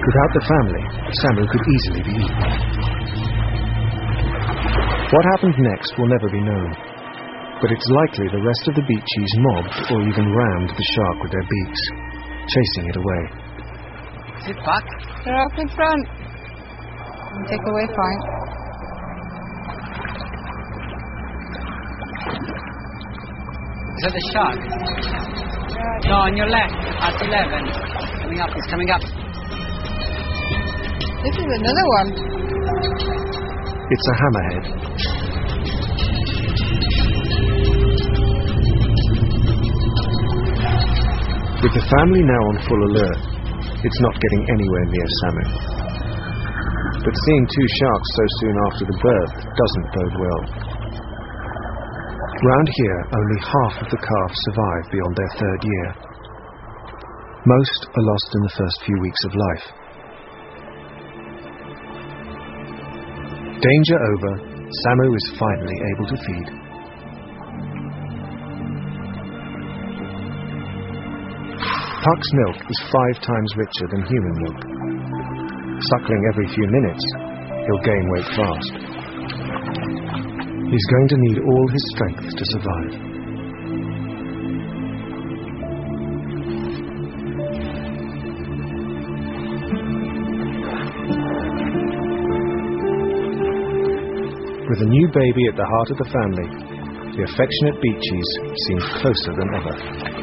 Without the family, Samu could easily be eaten. What happened next will never be known, but it's likely the rest of the Beachies mobbed or even rammed the shark with their beaks, chasing it away. Sit back. They're up in front. Take away fine. Is that the shark? No, on your left, at 11. Coming up, it's coming up. This is another one. It's a hammerhead. With the family now on full alert, it's not getting anywhere near Samu. But seeing two sharks so soon after the birth doesn't bode well. Round here, only half of the calves survive beyond their 3rd year. Most are lost in the first few weeks of life. Danger over, Samu is finally able to feed. Puck's milk is 5 times richer than human milk. Suckling every few minutes, he'll gain weight fast. He's going to need all his strength to survive. With a new baby at the heart of the family, the affectionate Beachies seem closer than ever.